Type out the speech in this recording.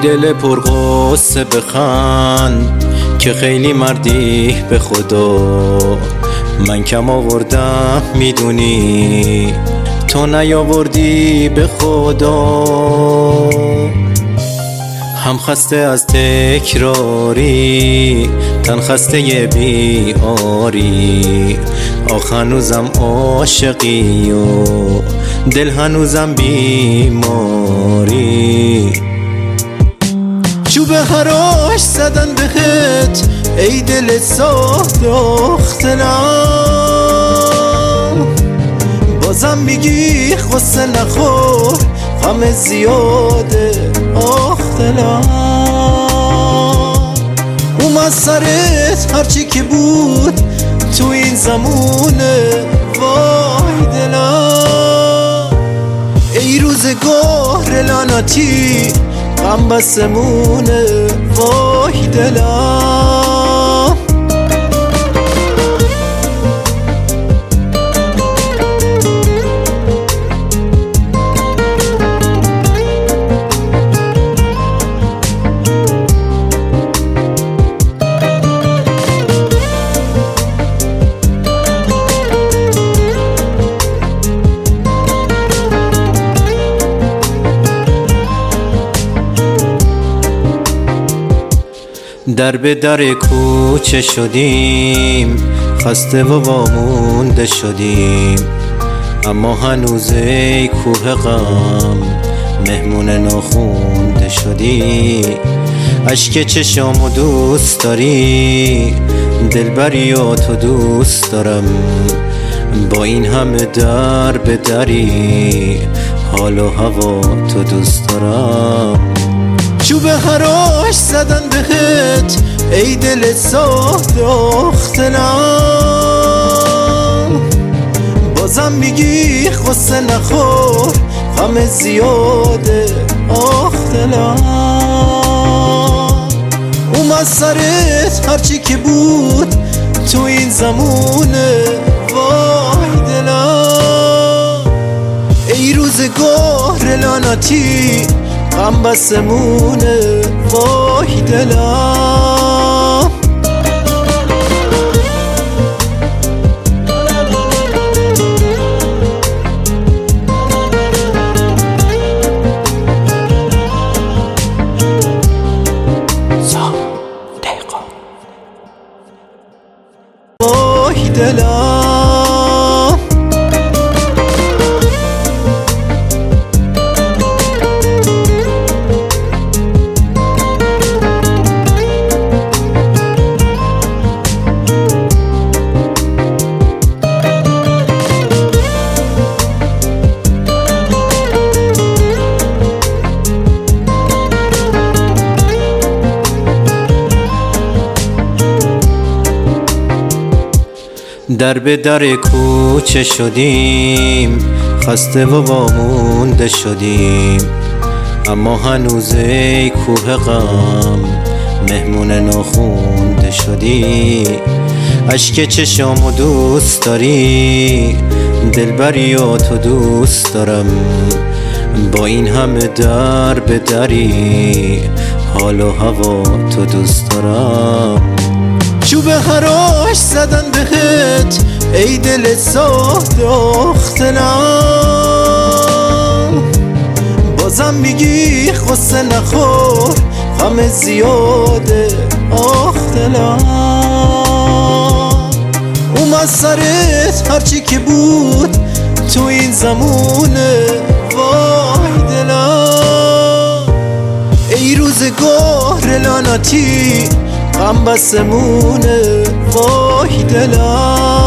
دل پرغصه بخند که خیلی مردی به خدا. من کم آوردم میدونی، تو نیاوردی به خدا. هم خسته از تکراری، تن خسته بیاری. آخ هنوزم عاشقی و دل هنوزم بیماری. چوب حراش زدن بهت ای دل ساخت اختلام. بازم میگی خسته نخور، غم زیاده اختلام. اومد سرت هرچی که بود تو این زمونه، وای دلم. ای روزگار لعنتی غم بسمونه، وای دلم. در به در کوچه شدیم، خسته و وامونده شدیم. اما هنوز ای کوه غم مهمون ناخونده شدی. اشک چشامو دوست داری، دلبری و تو دوست دارم. با این همه در به دری، حال و هوا تو دوست دارم. چوب حراش زدن بهت ای دل ساخت اختلام. بازم میگی خسته نخور، غم زیاده اختلام. اومد سرت هرچی که بود تو این زمونه، وای دلم. ای روزگار لعنتی غم بسمونه، وای دلم. وای دلم. در به در کوچه شدیم، خسته و وامونده شدیم. اما هنوز ای کوه غم مهمون ناخونده شدی. اشک چشامو دوست داری، دلبری و تو دوست دارم. با این همه در به دری، حال و هوا تو دوست دارم. چوب حراش زدن بهت ای دل ساخت اختلام. بازم میگی خسته نخور، غم زیاده اختلام. اومد سرت هرچی که بود تو این زمونه، وای دلم. ای روزگار لعنتی غم بسمونه، وای دلم.